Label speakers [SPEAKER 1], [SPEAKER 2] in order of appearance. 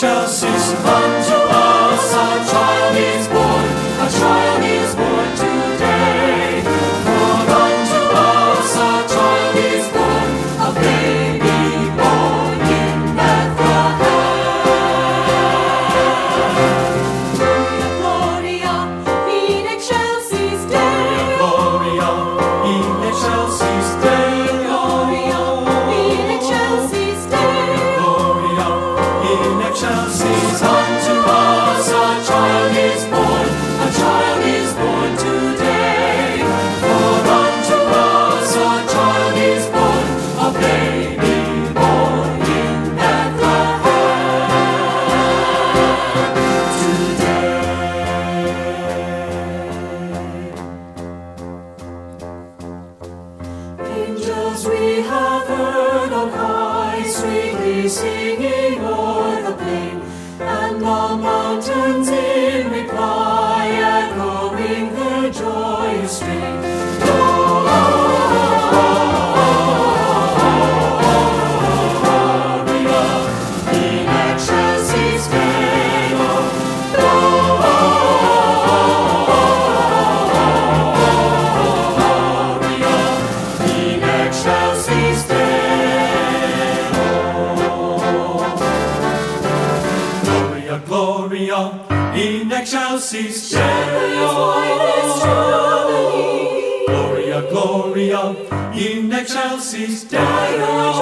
[SPEAKER 1] excelsis. Unto us a child is born, a child is born today. For unto us a child is born, a baby born in Bethlehem.
[SPEAKER 2] Gloria, in excelsis Deo.
[SPEAKER 1] Gloria, in excelsis Deo.
[SPEAKER 2] Gloria, in excelsis Deo.
[SPEAKER 1] Gloria, in excelsis. Unto us a child is born, a child is born today. For unto us a child is born, a baby born in Bethlehem today.
[SPEAKER 2] Angels we have heard on high, sweetly singing o'er the plain, and the mountains in reply, echoing their joyous strain. Gloria, in excelsis Deo. Gloria, in excelsis Deo.
[SPEAKER 1] Gloria, Gloria, in excelsis Deo. Gloria, Gloria, in excelsis Deo.